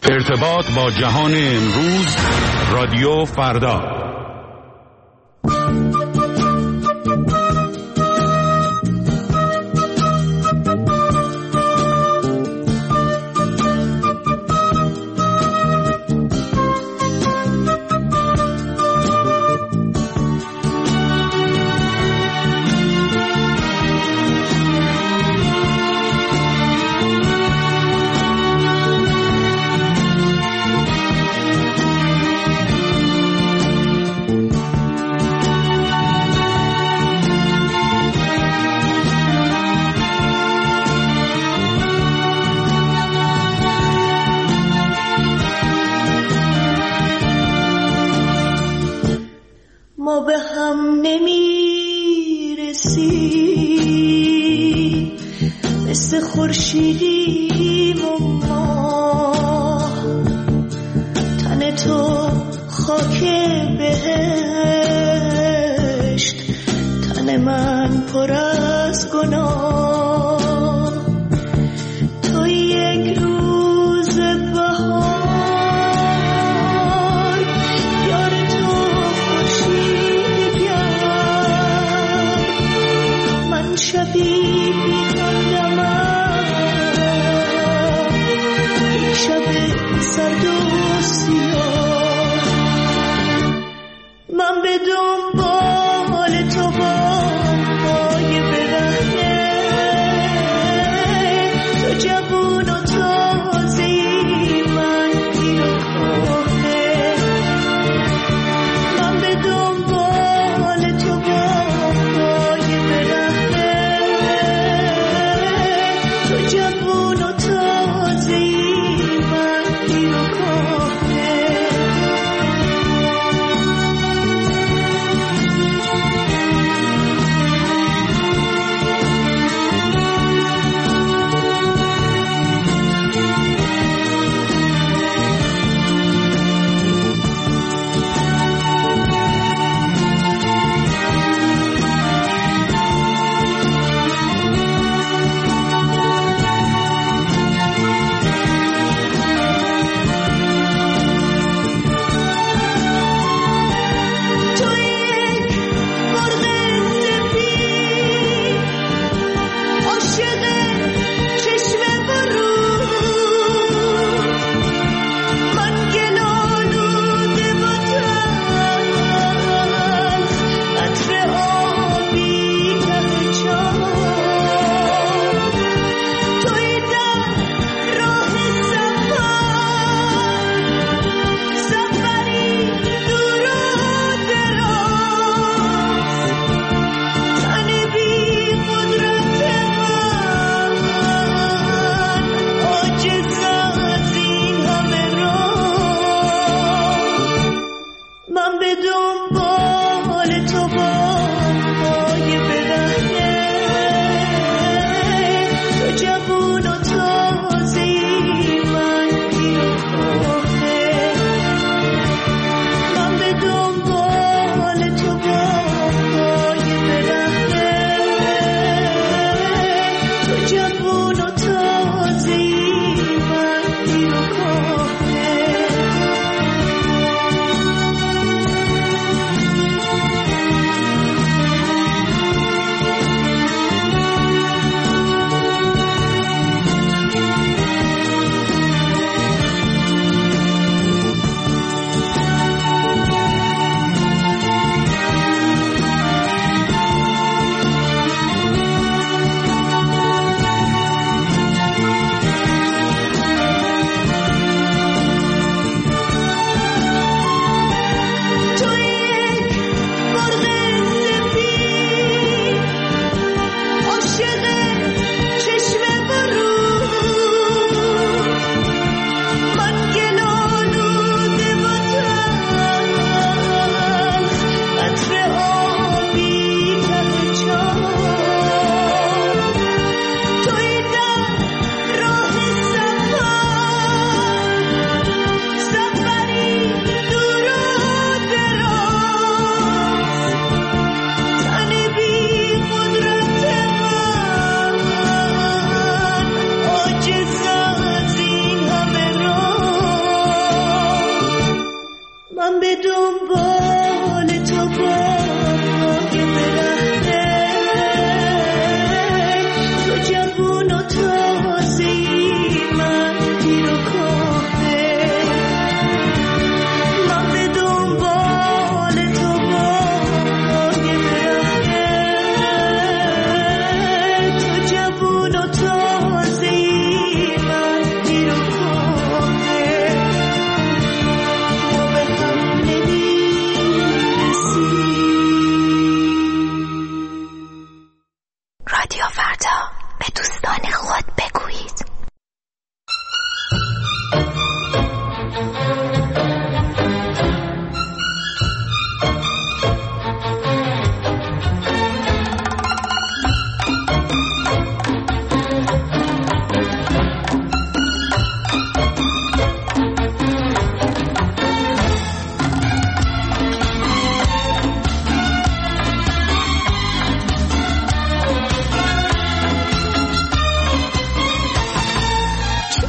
ارتباط با جهان امروز، رادیو فردا. ما به هم نمیرسی، مثل خورشیدیم و ماه، تن تو خاک بهشت، تن من پر از گناه. تو یک روز بهار، یار تو خورشید گرم، من شبی بی همدمم،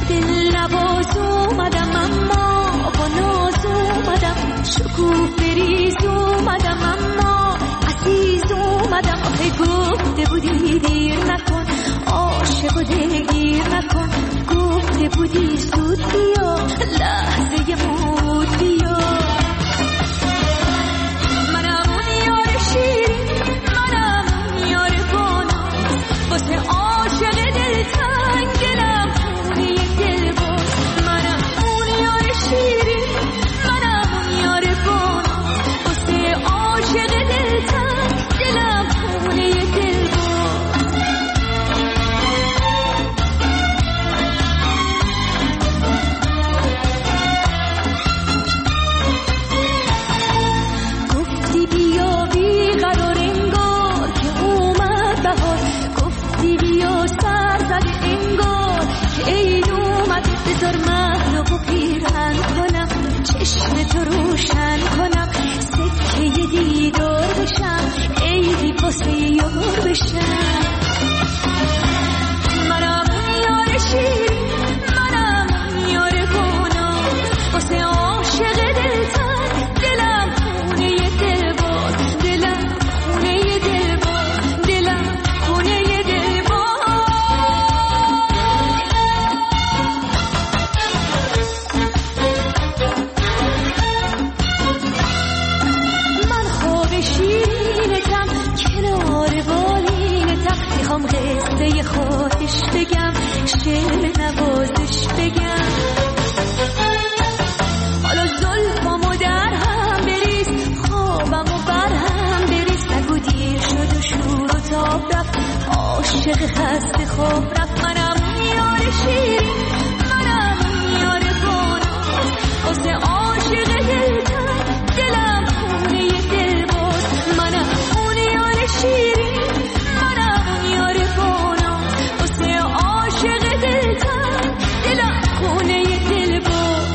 دل نواز اومدم اما با ناز اومدم، شکوه بریز اومدم اما عزیز اومدم. آخه گفته بودی دیر نکن، عاشق و دلگیر نکن، گفته بودی زود بیا، لحظه مود بیا. منم اون یار شیرین، منم اون یار باناز، واسه عاشق دلتنگ دلم خونه دل باز. منم اون یار شیرین، منم اون یار باناز، واسه عاشق دلتنگ دلم خونه دل باز. گفتی بیا بیقرار انگار که اومد بهار، گفتی بیا سرزد انگار که عید اومد. بذار محلو پیرهن کنم، چشم تو روشن کنم، سکه دیدار بشم، عیدی واسه یار بشم. منم اون یار شیرین، منم اون یار باناز، واسه عاشق دلتنگ دلم خونه دل باز، دلم خونه دل باز، دلم خونه دل باز. من خواب شیرینتم، کنار بالینتم، میخوام قصه خواهش بگم، شعر نوازش بگم. حالا زلفامو در هم بریز، خوابمو بر هم بریز، نگو دیر شد و شور و تاب رفت، عاشق خسته خواب رفت. منم اون یار شیرین، منم اون یار باناز، واسه عاشق دلتنگ دلم خونه دل باز. منم اون یار شیرین، منم اون یار باناز، واسه عاشق دلتنگ دلم خونه دل باز.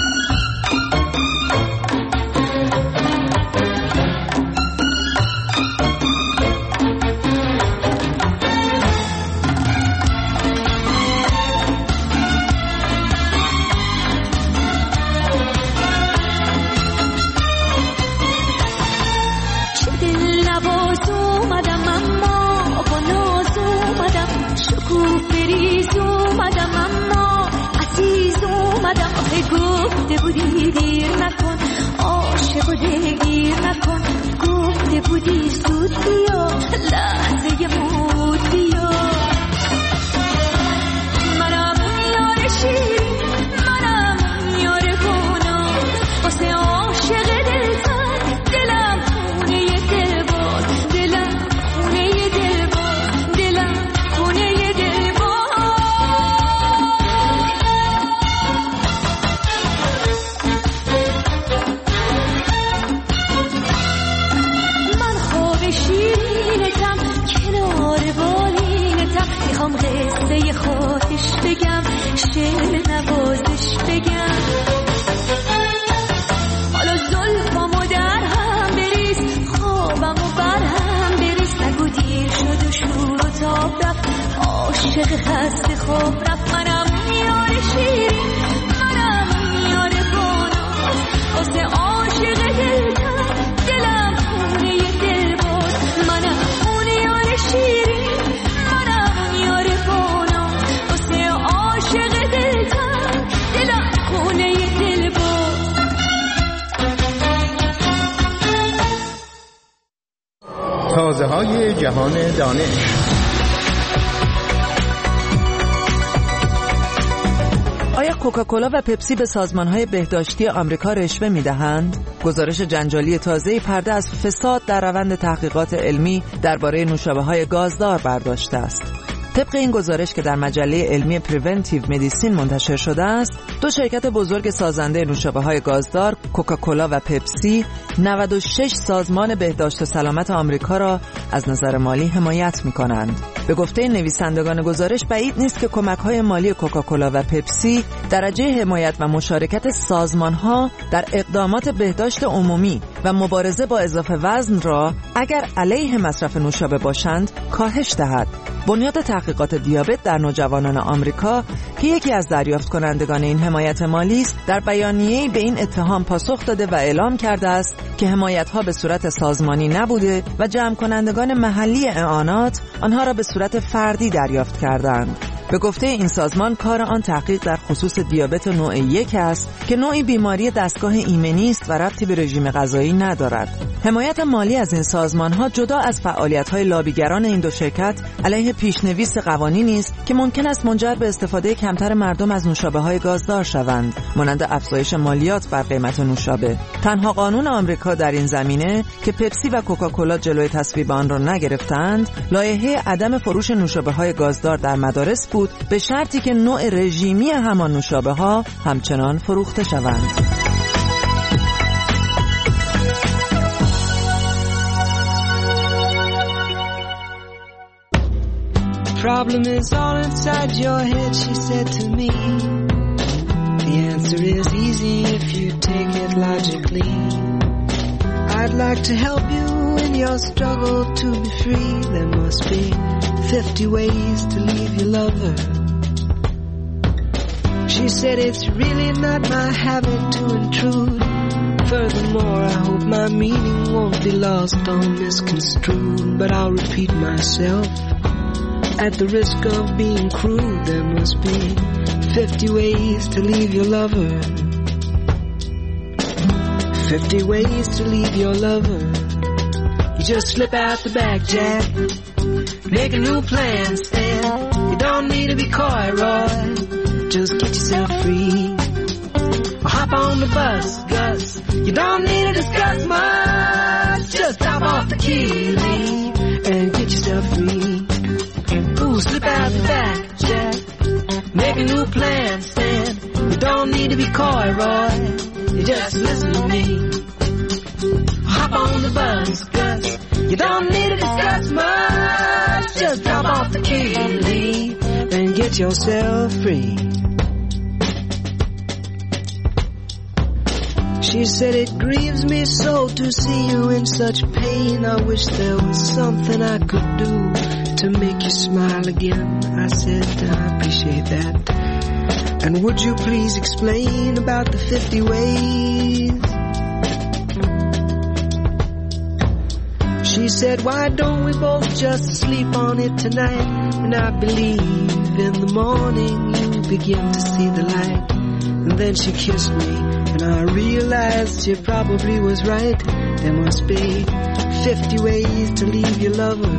چه دل نواز اومدم اما با ناز اومدم، شکوه بریز اومدم اما عزیز اومدم. آخه گفته بودی دیر نکن، عاشق و دلگیر نکن، گفته بودی زود بیا، لحظه مود بیا. منم اون یار شیرین، منم اون یار باناز، واسه عاشق دلتنگ دلم خونه دل باز، دلم خونه دل باز، دلم خونه دل باز. من خواب شیرینتم، کنار بالینتم، میخوام قصه خواهش بگم، شعر نوازش بگم. حالا زلفامو در هم بریز، خوابمو بر هم بریز، نگو دیر شد و شور و تاب رفت، عاشق خسته خواب رفت. منم اون یار شیرین، منم اون یار باناز، واسه عاشق دلتنگ دلم خونه دل باز. منم اون یار شیرین، منم اون یار باناز، واسه عاشق دلتنگ دلم خونه دل باز. تازه‌های جهان دانش. آیا کوکاکولا و پپسی به سازمان‌های بهداشتی آمریکا رشوه می‌دهند؟ گزارش جنجالی تازه‌ای پرده از فساد در روند تحقیقات علمی درباره نوشابه‌های گازدار برداشته است. طبق این گزارش که در مجله علمی پریونتیو مدیسین منتشر شده است، دو شرکت بزرگ سازنده نوشابه‌های گازدار، کوکاکولا و پپسی، 96 سازمان بهداشت و سلامت آمریکا را از نظر مالی حمایت می‌کنند. به گفته نویسندگان گزارش، بعید نیست که کمک‌های مالی کوکاکولا و پپسی درجه حمایت و مشارکت سازمان‌ها در اقدامات بهداشت عمومی و مبارزه با اضافه وزن را اگر علیه مصرف نوشابه باشند کاهش دهد. بنیاد تحقیقات دیابت در نوجوانان آمریکا که یکی از دریافت کنندگان این حمایت مالی است، در بیانیه‌ای به این اتهام پاسخ داده و اعلام کرده است که حمایت‌ها به صورت سازمانی نبوده و جمع کنندگان محلی اعانات آنها را به صورت فردی دریافت کردند. به گفته این سازمان کار آن تحقیق در خصوص دیابت نوع 1 است که نوعی بیماری دستگاه ایمنی است و ربطی به رژیم غذایی ندارد. حمایت مالی از این سازمان‌ها جدا از فعالیت‌های لابیگران این دو شرکت علیه پیشنویس قوانینی است که ممکن است منجر به استفاده کمتر مردم از نوشابه‌های گازدار شوند، مانند افزایش مالیات بر قیمت نوشابه. تنها قانون آمریکا در این زمینه که پپسی و کوکاکولا جلوی تصویب آن را نگرفتند، لایحه عدم فروش نوشابه‌های گازدار در مدارس بود، به شرطی که نوع رژیمی همان نوشابه‌ها همچنان فروخته شوند. Problem is all inside your head, she said to me. The answer is easy if you take it logically. I'd like to help you in your struggle to be free. There must be 50 ways to leave your lover. She said it's really not my habit to intrude. Furthermore, I hope my meaning won't be lost or misconstrued. But I'll repeat myself. At the risk of being crude, there must be 50 ways to leave your lover. 50 ways to leave your lover. You just slip out the back, Jack. Make a new plan, Stan. You don't need to be coy, Roy. Just get yourself free. Or hop on the bus, Gus. You don't need to discuss much. Just drop off the key, leave, and get yourself free. Ooh, slip out the back, Jack. Make a new plan, Stan. You don't need to be coy, Roy. You just listen to me. Hop on the bus, Gus. You don't need to discuss much. Just drop off the key, leave, and get yourself free. She said it grieves me so to see you in such pain. I wish there was something I could do to make you smile again. I said I appreciate that. And would you please explain about the 50 ways? She said, why don't we both just sleep on it tonight? And I believe in the morning you begin to see the light. And then she kissed me and I realized she probably was right. There must be 50 ways to leave your lover.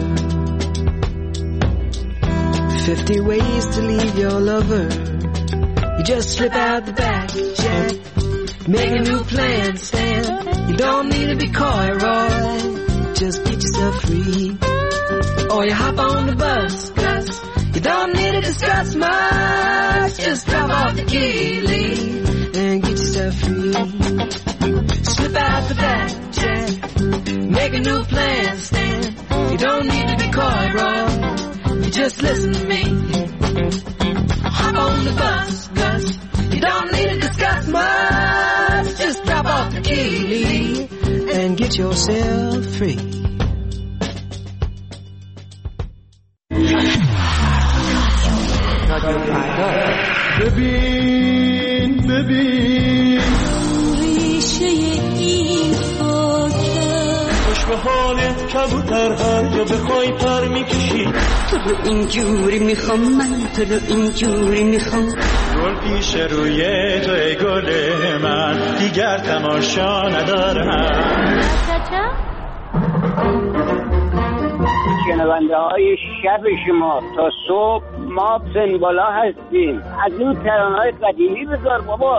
50 ways to leave your lover. You just slip out the back, Jack. Make a new plan, Stan. You don't need to be coy, Roy. Just get yourself free. Or you hop on the bus, Gus. You don't need to discuss much. Just drop off the key, leave, and get yourself free. Slip out the back, Jack. Make a new plan, Stan. You don't need to be coy, Roy. You just listen to me. Hop on the bus, Gus. You don't need to discuss much. Just drop off the key, leave, and get yourself free. ببین ریشه این خاکه خوش به حالت کبوتر هر جا بخوای پر میکشی تو رو اینجوری میخوام من تو رو اینجوری میخوام گل پیش روی تو ای گل من دیگر تماشا ندارم شنونده های شب شما تا صبح ما پنبالا هستیم از این ترانه‌های قدیمی بذار بابا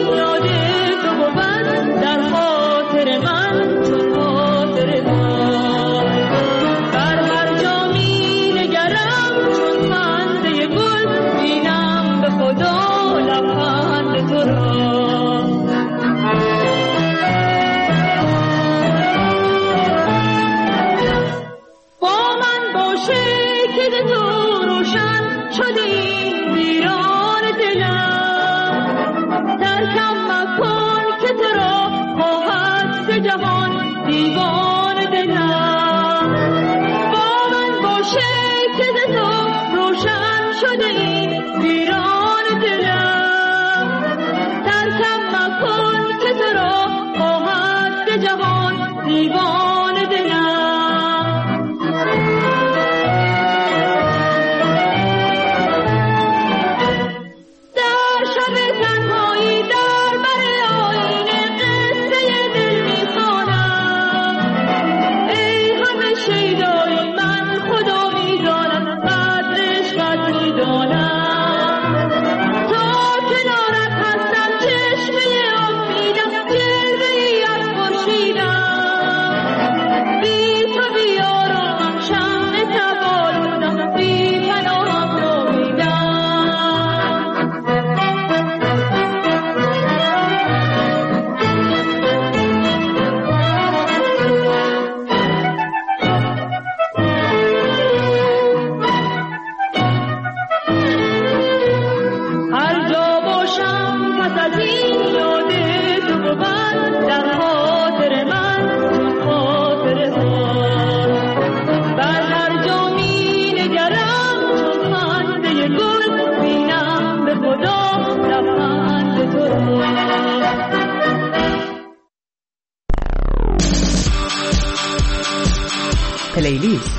پلیلیست.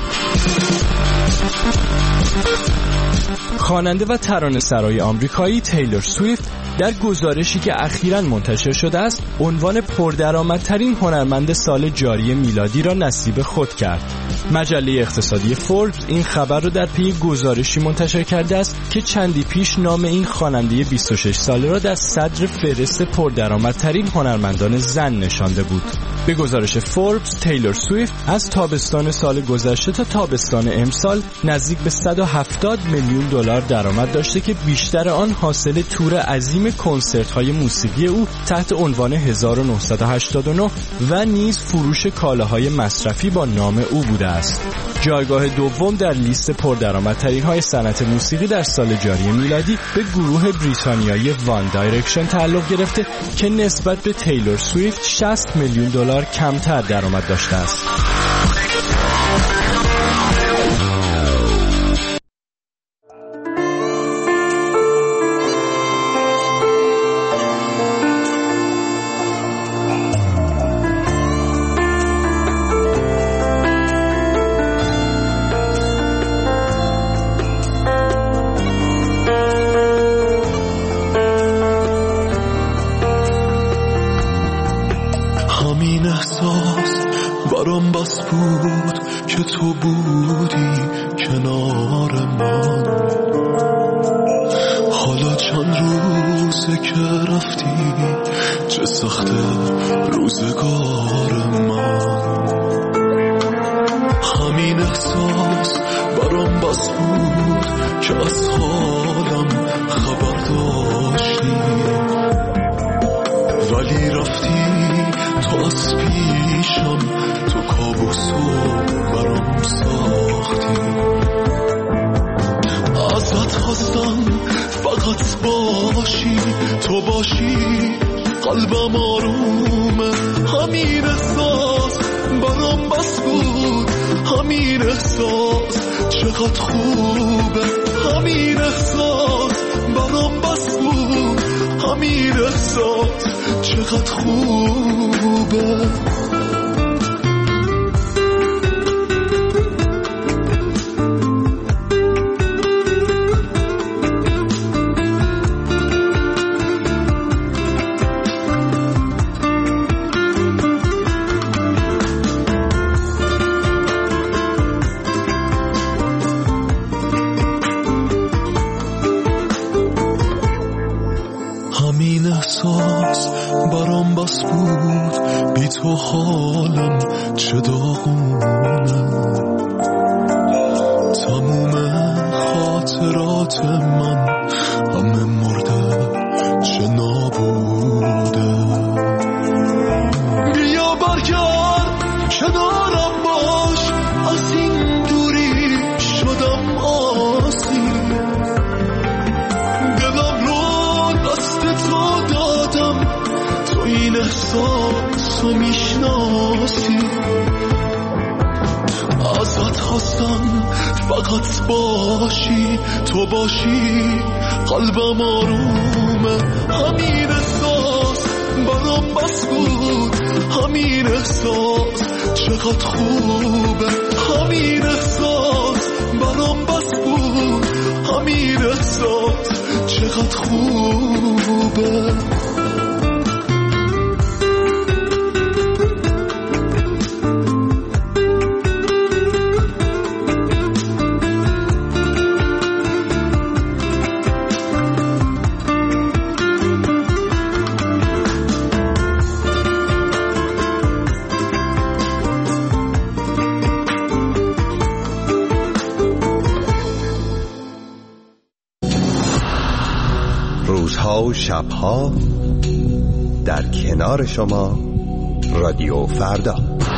خواننده و ترانه‌سرای آمریکایی تیلور سویفت در گزارشی که اخیراً منتشر شده است عنوان پردرآمدترین هنرمند سال جاری میلادی را نصیب خود کرد. مجله اقتصادی فوربس این خبر را در پی گزارشی منتشر کرده است که چندی پیش نام این خواننده 26 ساله را در صدر فهرست پردرآمدترین هنرمندان زن نشانده بود. به گزارش فوربس، تیلور سویفت از تابستان سال گذشته تا تابستان امسال نزدیک به 170 میلیون دلار درآمد داشته که بیشتر آن حاصل تور عظیم کنسرت‌های موسیقی او تحت عنوان 1989 و نیز فروش کالاهای مصرفی با نام او بوده است. جایگاه دوم در لیست پردرآمدترین های صنعت موسیقی در سال جاری میلادی به گروه بریتانیایی وان دایرکشن تعلق گرفته که نسبت به تیلور سویفت 60 میلیون دلار کمتر درآمد داشته است. برام بس بود که تو بودی کنار من، حالا چند روزه که رفتی چه سخت روزگار من. همین احساس برام بس بود که از حالم خبر داشتی، ولی رفتی تو از پیشم، تو کابوسو برام ساختی. ازت خواستم فقط باشی، تو باشی قلبم آرومه. همین احساس برام بس بود، همین احساس چقدر خوبه. همین احساس برام بس بود، همین احساس چقدر خوبه. همین احساس نیست برام بس بود بی تو حالم چه داغونه تموم خاطرات من همه مرده چه نابوده بیا برگرد کنارم باش از این دوری شدم آسیب دلم رو دست تو دادم تو این احساس رو میشناسی ازت خواستم فقط باشی تو باشی قلبم آرومه همین احساس برام بس بود همین احساس چقدر خوبه همین احساس برام بس بود همین احساس چقدر خوبه روزها و شبها در کنار شما رادیو فردا.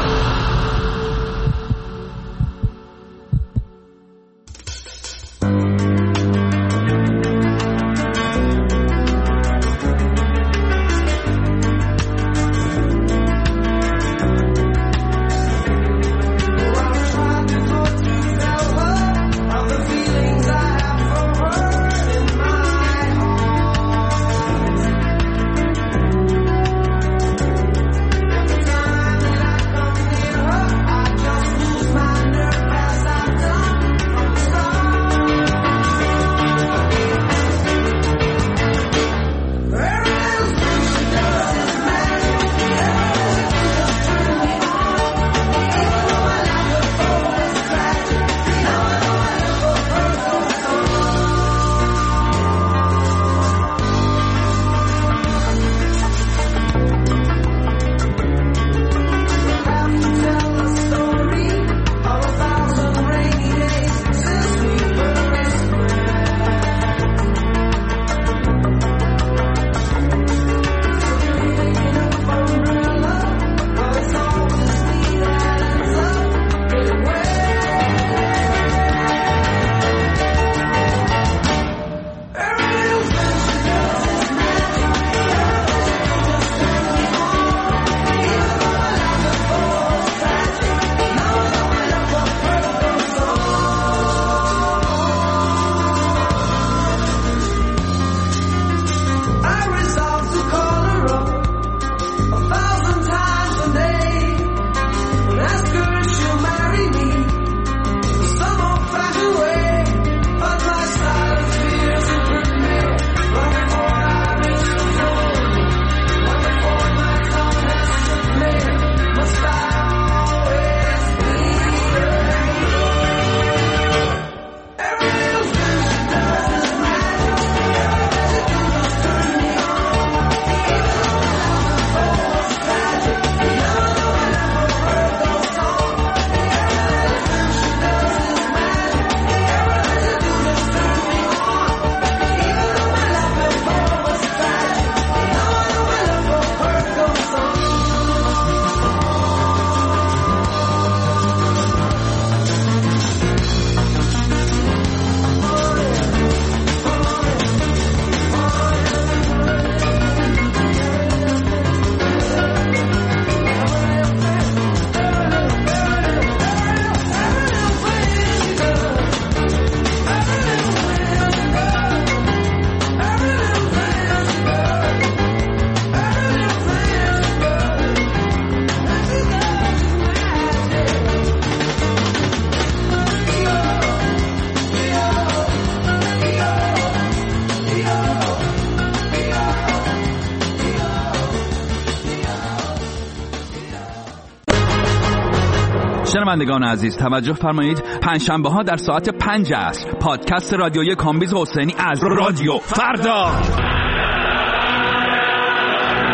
شنوندگان عزیز توجه فرمایید، پنجشنبه ها در ساعت 5 عصر پادکست رادیویی کامبیز حسینی از رادیو فردا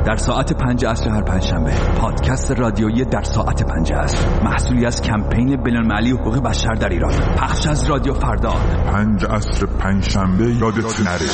در ساعت 5 عصر هر پنجشنبه. پادکست رادیویی در ساعت 5 عصر، محصولی از کمپین بین‌المللی حقوق بشر در ایران، پخش از رادیو فردا. 5 عصر پنجشنبه یادت نره.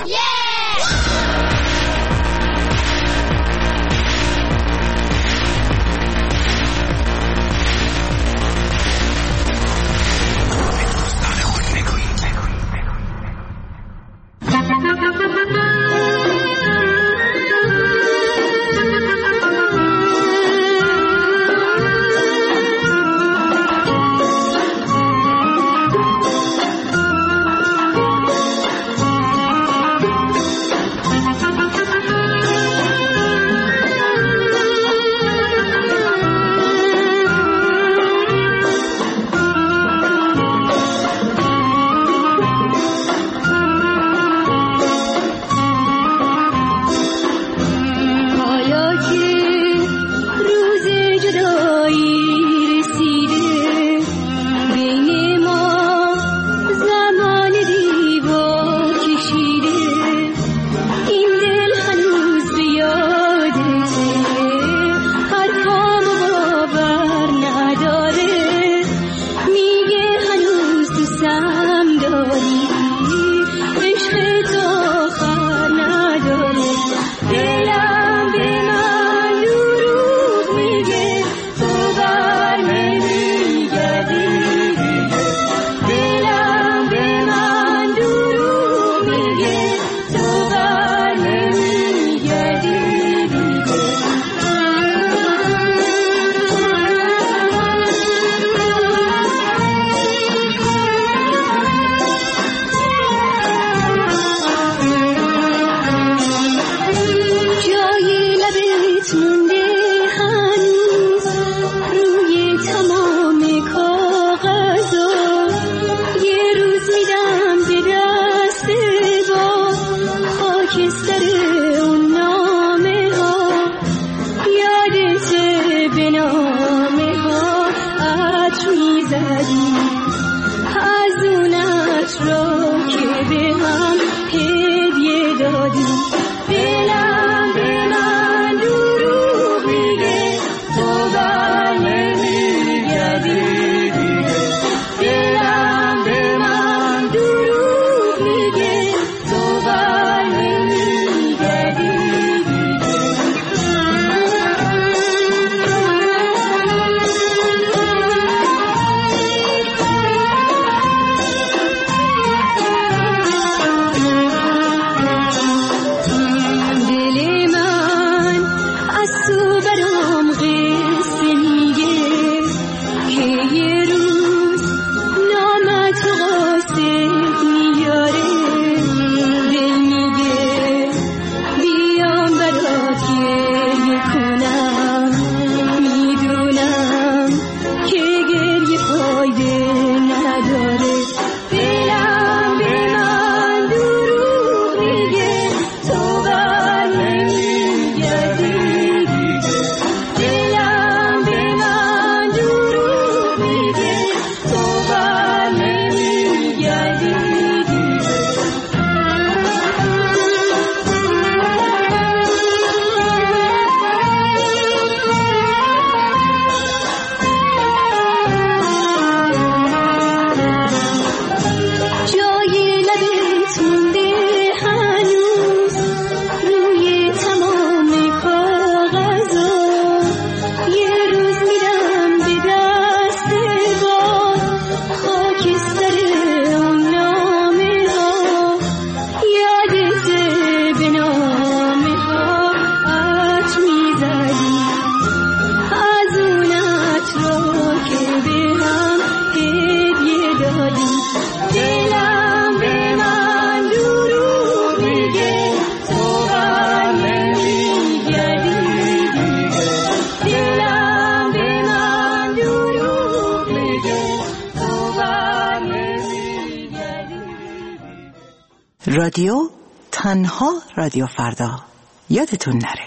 رادیو تنها رادیو فردا، یادتون نره.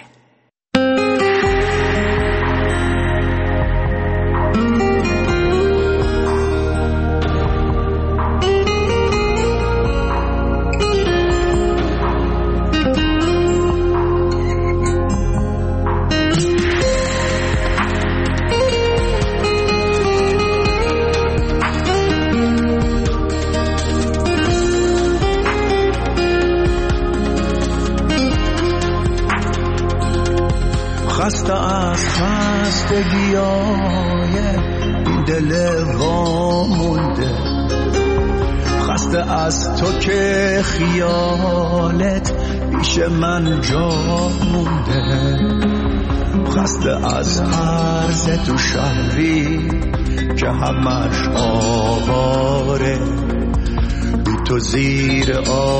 خسته از خستگیای این دل وامونده، خسته از تو که خیالت پیش من جا مونده، خسته از عرض تو شهری که همش آواره، بی تو زیر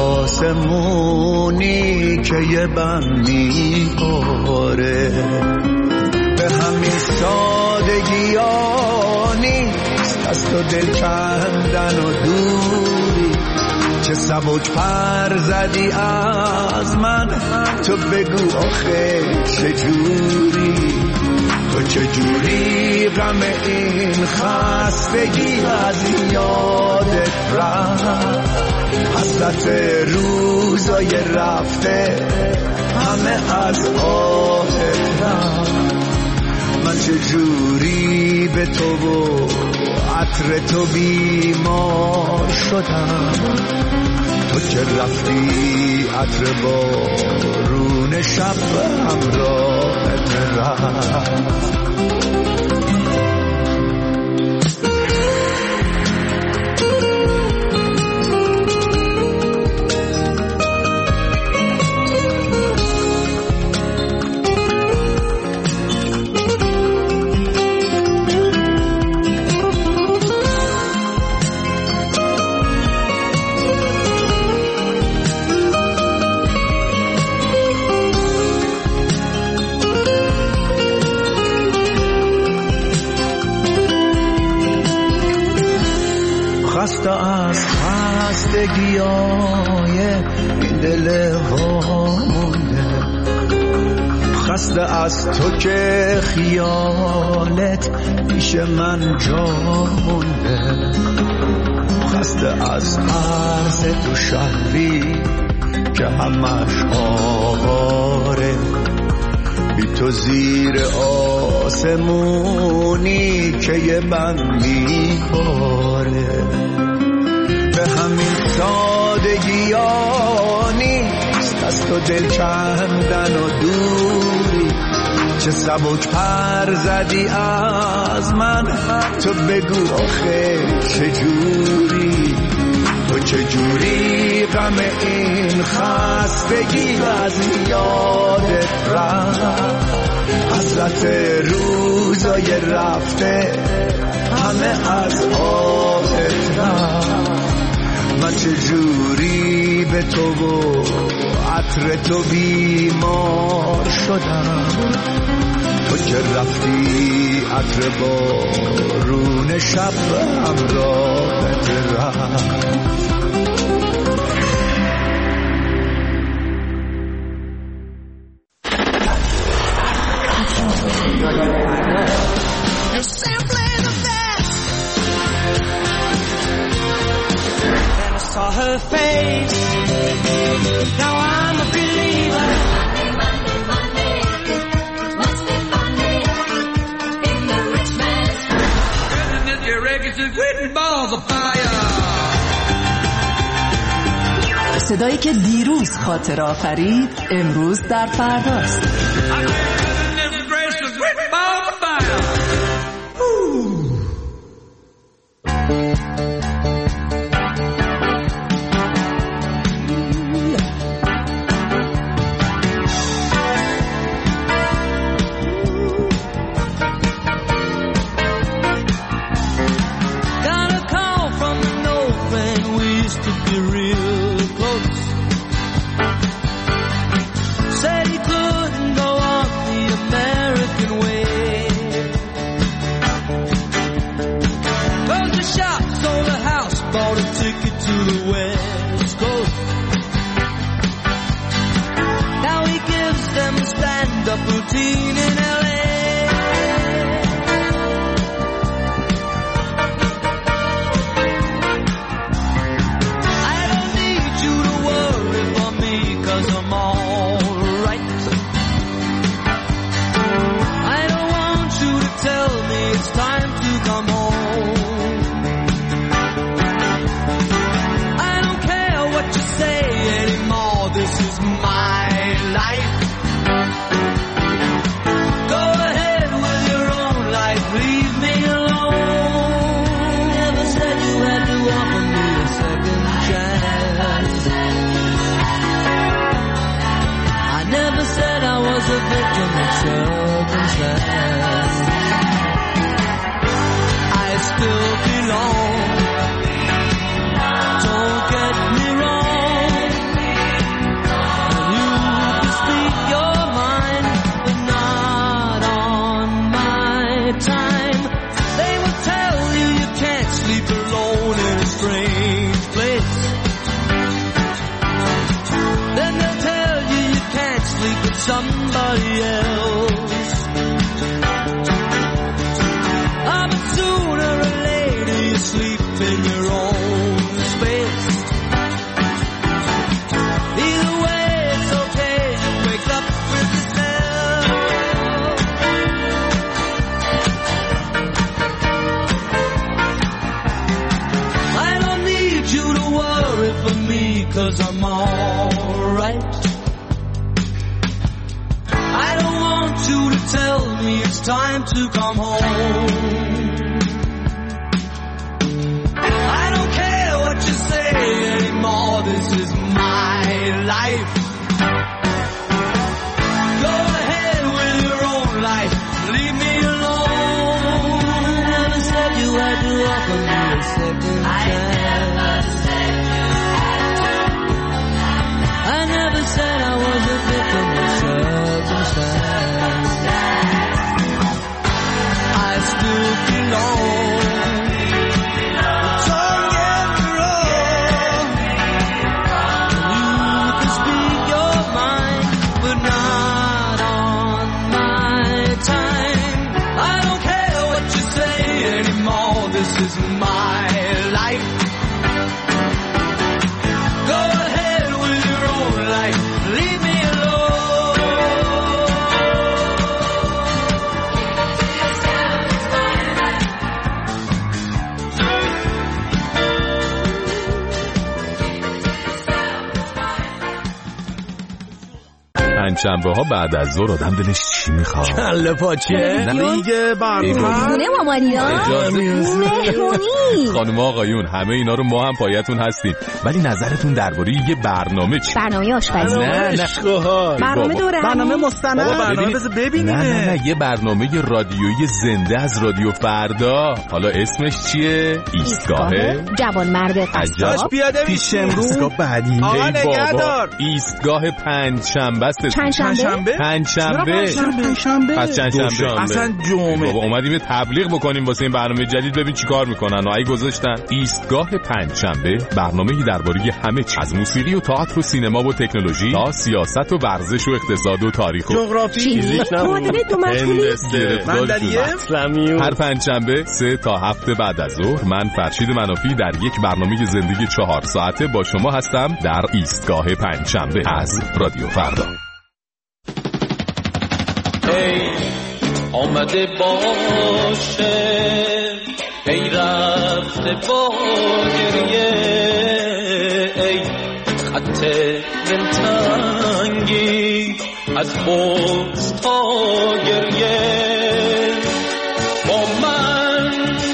آسمونی که یه بم میباره. به همین سادگی ها نیست از تو دل کندن و دوری، چه سبک پر زدی از من، تو بگو آخه چجوری، تو چجوری غم این خستگی از یادت رفت، حسرت روزای رفته همه از آهت رفت. من چجوری به تو و عطر تو بیمار شدم، تو که رفتی عطر بارون شب همراهت رفت. خسته از خستگیای این دل وامونده، خسته از تو که خیالت پیش من جا مونده، خسته از عرض تو شهری که همش آواره، بی تو زیر آسمونی که یه بم میباره. به همین سادگی ها نیست از تو دل کندن و دوری، چه سبک پر زدی از من، تو بگو آخه چجوری، تو چجوری غم این خستگی از یادت رفت، حسرت روزای رفته همه از آهت رفت. من چجوری به تو و عطر تو بیمار شدم، تو که رفتی عطر بارون شب همراهت رفت. Saw her face, now I'm a believer. Monday, Monday, must be Monday in the rich man's world. Goodness, your records are written balls of fire. صدایی که دیروز خاطر آفرید امروز در فرداست. was a victim of circumstance. I still belong. Don't get me wrong. You can speak your mind, but not on my time. They will tell you you can't sleep alone in a strange place. Then they'll tell you you can't sleep with somebody else. But sooner or later you sleep in your own space. Either way it's okay, you wake up with the smell. I don't need you to worry for me, 'cause I'm alright. I don't want you to tell me it's time to come home. I don't care what you say anymore, this is my life. Go ahead with your own life, leave me alone. Never said you had to offer me a second chance. I never said I was a victim of circumstance. I still belong. Don't get me wrong. You can speak your mind, but not on my time. I don't care what you say anymore, this is my life. Go ahead with your own life, leave me پنجشنبه ها بعد از ظهر آدم دلش چی میخواد؟ کله پاچه دیگه برنامه خونه مامانیان مهمونی. خانم آقایون همه اینا رو ما هم پایتون هستیم، ولی نظرتون درباره یه برنامه چی؟ برنامه آشپزی. نه برنامه دوره، برنامه مستند، برنامه بذار ببینیم. نه یه برنامه رادیویی زنده از رادیو فردا. حالا اسمش چیه؟ ایستگاه جوانمرد قصاب. پیاده پیش امروز ایستگاه بعدی. آقا نگهدار. ایستگاه پنجشنبه است. پنجشنبه؟ پنجشنبه. پس چندشنبه. اصلا جمعه. بابا اومدیم یه تبلیغ بکنیم واسه این برنامه جدید، ببین چیکار میکنن. آی گذاشتن ایستگاه پنجشنبه، برنامه‌ای درباره همه چیز، از موسیقی و تئاتر و سینما و تکنولوژی تا سیاست و ورزش و اقتصاد و تاریخ و جغرافی، معادله دو مشغولی، هر پنجشنبه 3 تا 7 بعد از ظهر من فرشید منافی در یک برنامه زندگی 4 ساعته با شما هستم در ایستگاه پنجشنبه از رادیو فردا. ای آمده باشه، ای رفته با گریه، ای خط دلتنگی از بغض تا گریه، با من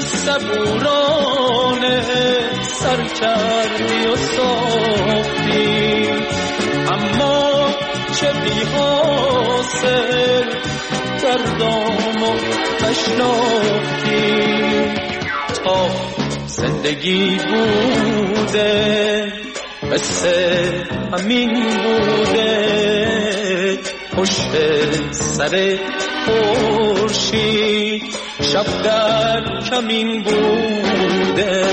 صبورانه سر کردی و ساختی، اما چه بی حاصل دردامو نشناختی. تا زندگی بوده مثل همین بوده، پشت سر خورشید شب در کمین بوده.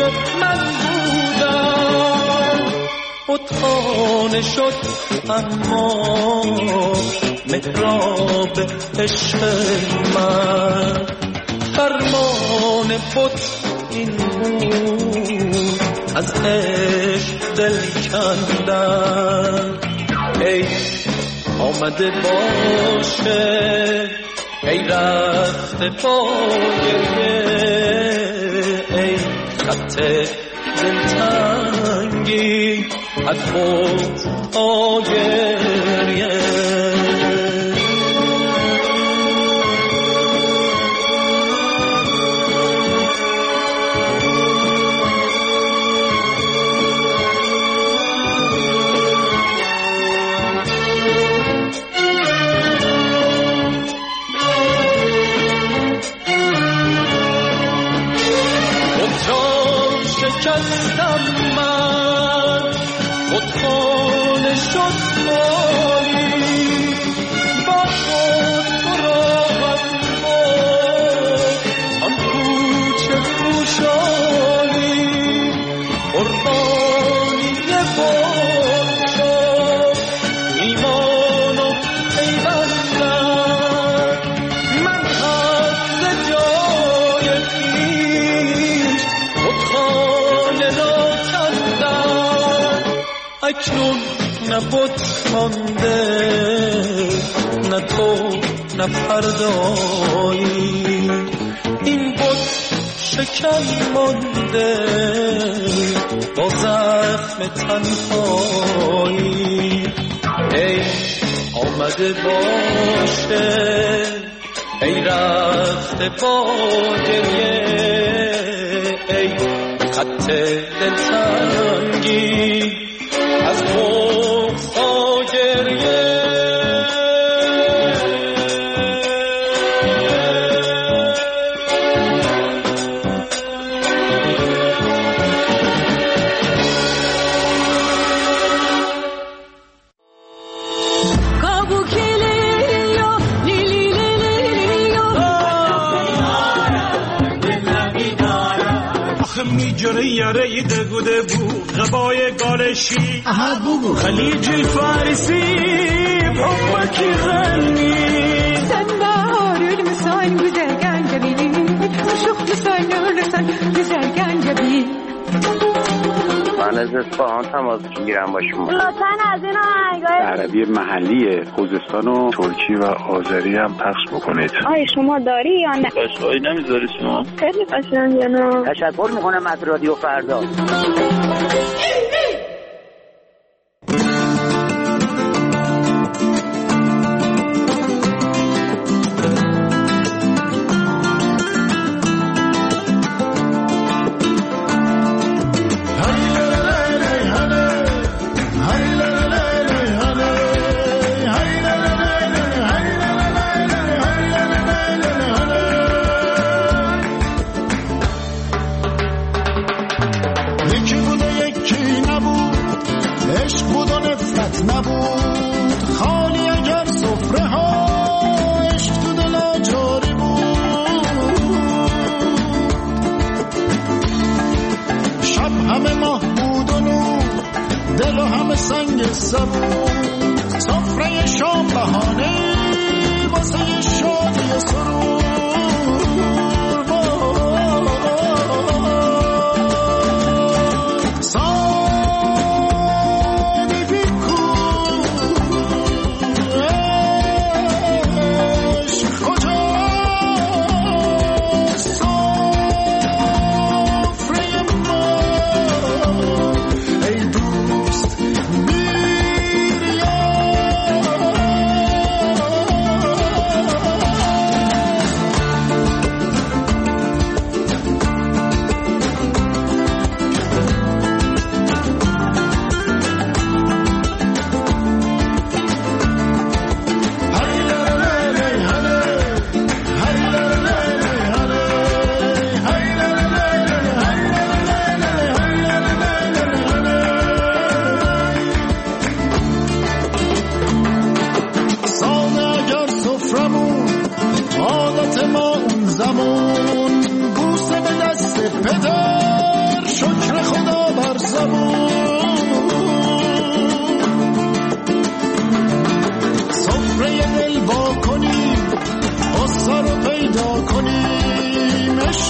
من بودم. بتخانه شد اما محراب عشق من. فرمان بت این بود از عشق دل کندن. ای آمده باشه ای رفته پایه، ای خط دلتنگی از خود آگریه. شکستم من بتخانه شد خالی، با خود تو راهم بود آن کوچه خوشحالی. قربانی بود شد ایمان و پیوندم. من هم ز جای خویش بتخانه را کندم. اکنون نه بت مانده نه تو نه فردایی، این بت شکن مانده با زخم تنهایی. ای آمده باشه ای رفته با گریه، ای خط دلتنگی از بغض آگریه. میجره یاره دگوده بود غبای گالشی خلیج فارسی حبکی غنی sen bahar ölmüşsen güzel gencebil uşuqlusan ölürsen güzel gencebil. من از اصفهان تماس میگیرم با شما. لطفاً از این آهنگای عربی محلی خوزستان و ترکی و آذری هم پخش بکنید. آیا شما داری یا نه؟ قشقایی نمیذاری شما؟ خیلی قشنگه نه. تشکر میکنم از رادیو فردا.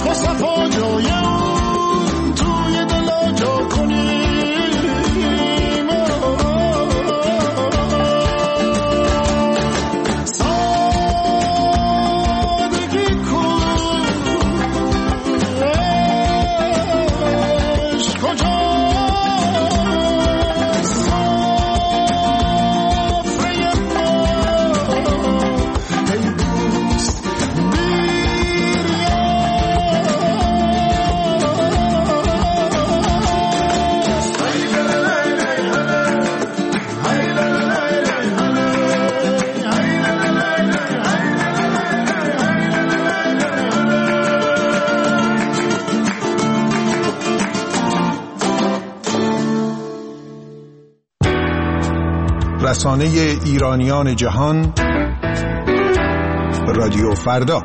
و صفا جای اون توی دل جا کنیم. رسانه ایرانیان جهان، رادیو فردا.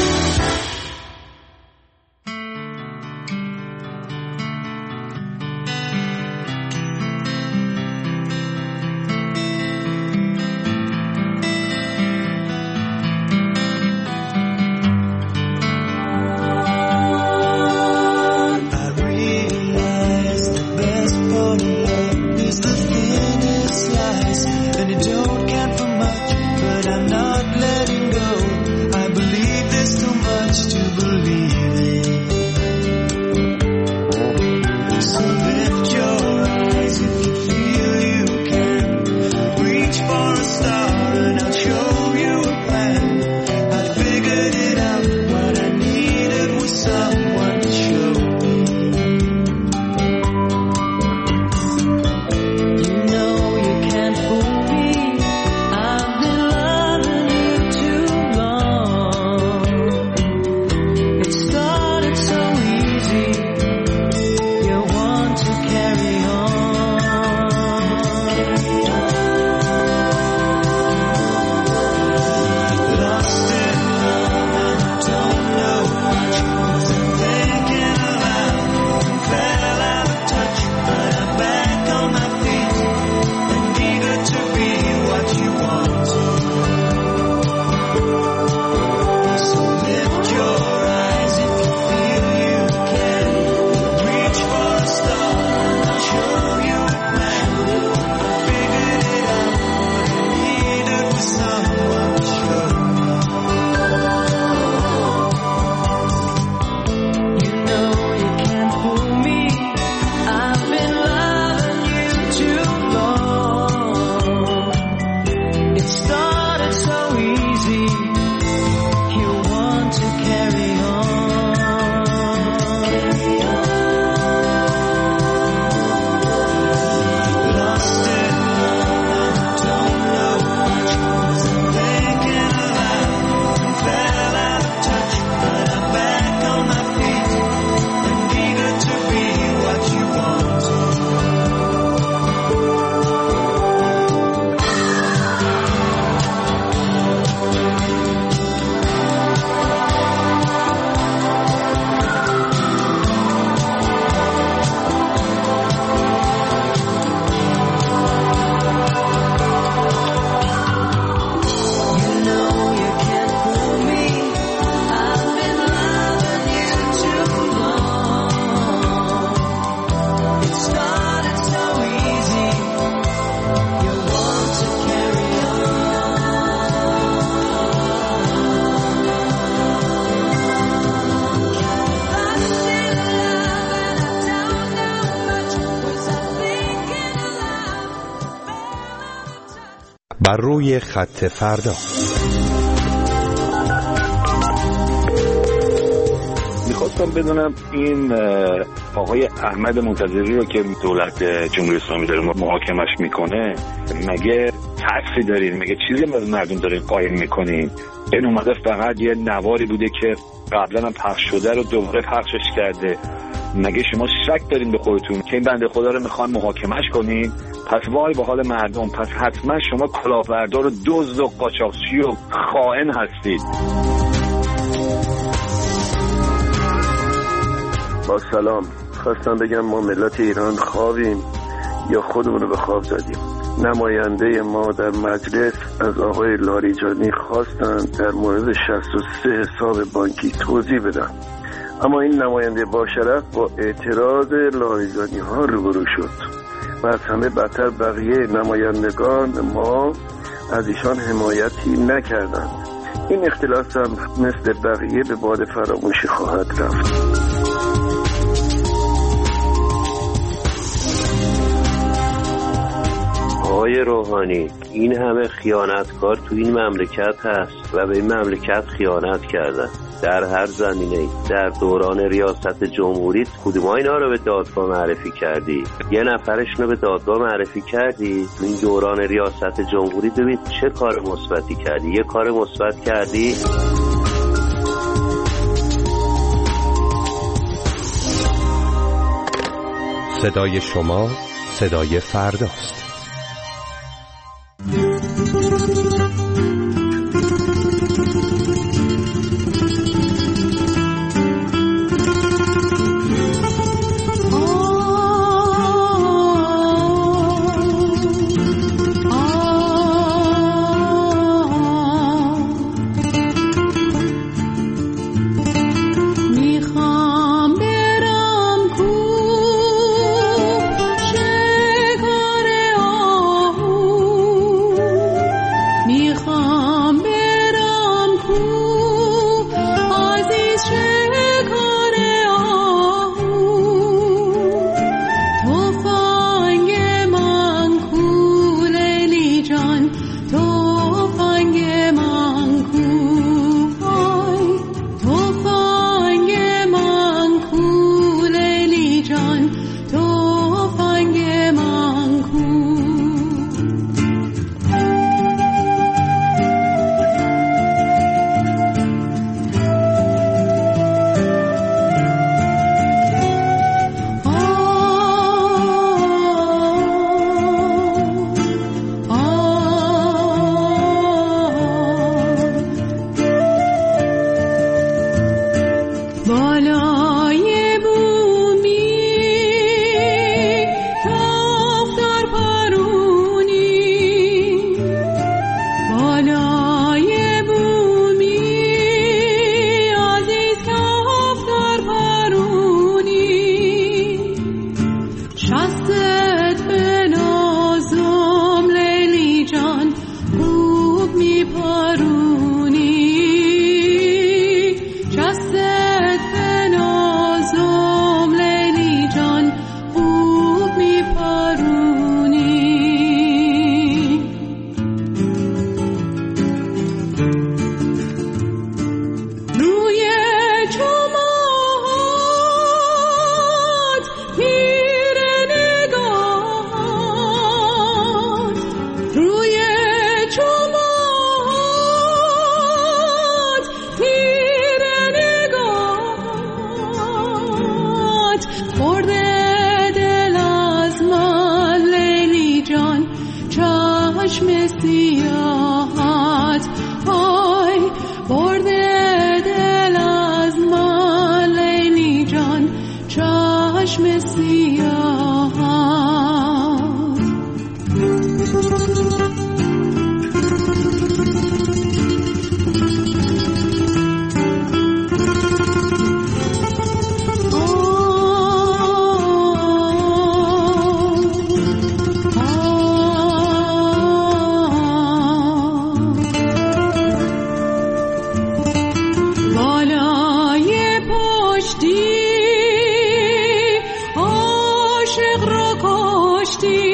بر روی خط فردا. میخواستم بدونم این آقای احمد منتظری رو که دولت جمهوری اسلامی داره محاکمش میکنه، مگه تأثیری دارین؟ مگه چیزی از مردم دارین قایم میکنین؟ این اومده فقط یه نواری بوده که قبلا هم پخش شده رو دوباره پخشش کرده. مگه شما شک دارین به خودتون که این بنده خدا رو میخوان محاکمش کنین؟ پس وای به حال مردم، پس حتما شما کلاهبردار و دزد و قاچاقچی و خائن هستید. با سلام، خواستم بگم ما ملت ایران خوابیم یا خودمونو به خواب زدیم. نماینده ما در مجلس از آقای لاریجانی خواستن در مورد 63 حساب بانکی توضیح بدن. اما این نماینده با شرف با اعتراض لاریجانی ها روبرو شد و از همه بدتر بقیه نمایندگان ما از ایشان حمایتی نکردند. این اختلاس هم مثل بقیه به باد فراموشی خواهد رفت. آقای روحانی، این همه خیانتکار تو این مملکت هست و به این مملکت خیانت کردن در هر زمینه‌ای. در دوران ریاست جمهوری کدوم اینا رو به دادگاه معرفی کردی؟ یه نفرشون رو به دادگاه معرفی کردی؟ این دوران ریاست جمهوری ببین چه کار مثبتی کردی؟ یه کار مثبت کردی؟ صدای شما صدای فرداست. عاشق را کشتی